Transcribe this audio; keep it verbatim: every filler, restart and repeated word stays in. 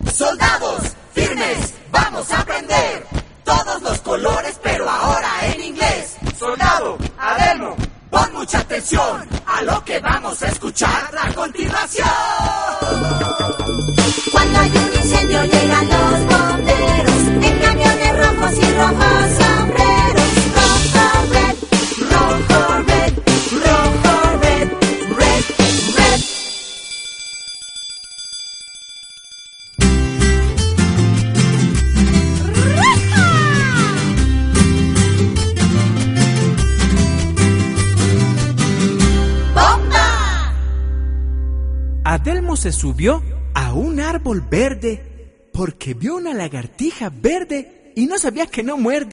Soldados, firmes, vamos a aprender todos los colores, pero ahora en inglés. Soldado, Adelmo, pon mucha atención a lo que vamos a escuchar a continuación. Cuando hay un incendio llegan los bomberos en camiones rojos y rojos sombreros. Rojo, red, rojo, red, rojo, red, red, red. ¡Bomba! Adelmo se subió a un árbol verde porque vio una lagartija verde y no sabía que no muerde.